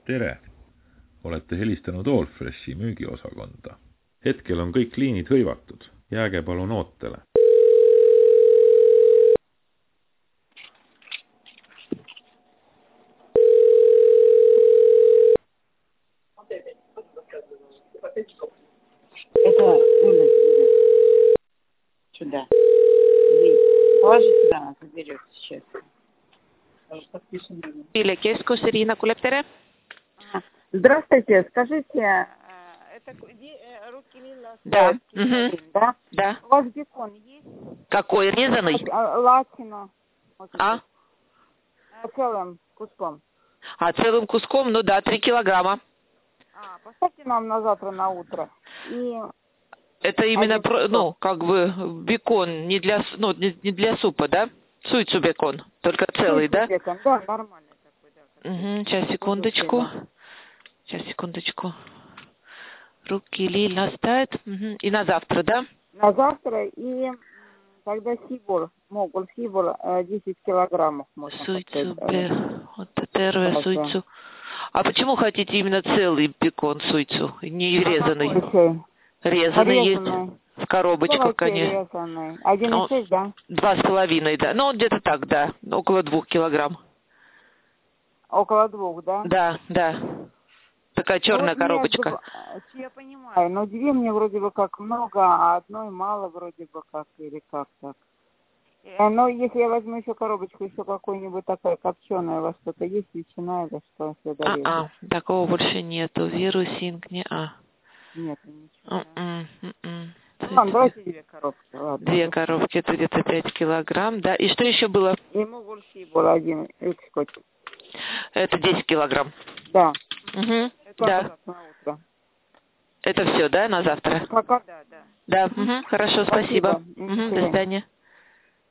Tere! Olete helistanud Allfreshi müügiosakonda. Hetkel on kõik liinid hõivatud. Jääge palun ootele. Это Юля. Сюда. Положи сюда, она заберет сейчас. Или Keskus, Ирина Кулеп, tere! Здравствуйте, скажите, это русский лилла? Да. Да? Да. У вас бекон есть? Какой, резаный? Латино. Целым куском. Целым куском, ну да, 3 килограмма. Поставьте нам на завтра на утро. И... Это именно, бекон, не для супа, да? Суйцу бекон, только целый, да? Бекон, да, нормальный такой, да. Сейчас, секундочку. Руки Лиль ставит. И на завтра, да? На завтра и тогда сибур, 10 килограммов можно. Суйцу, вот это суйцу. А почему хотите именно целый бекон суйцу, не резанный? Резанный есть в коробочках, конечно. Резанный. 1,6, да? 2,5, да. Ну, где-то так, да. Около 2 килограмм. Около 2, да? Да. Такая черная коробочка. Я понимаю, но 2 мне вроде бы как много, а одной мало вроде бы как, или как так. Но если я возьму еще коробочку, еще какой-нибудь такая копченая, у вас что-то есть, ветчина или что? Такого больше нету. Вирусинг, Нет, ничего. Давайте 2 коробки, ладно. 2 коробки, это где-то 5 килограмм, да. И что еще было? Ему больше было 1 экскотч. Это 10 килограмм. Да. Это да. На утро. Это все, да, на завтра? Пока, да. Да, хорошо, спасибо. До свидания.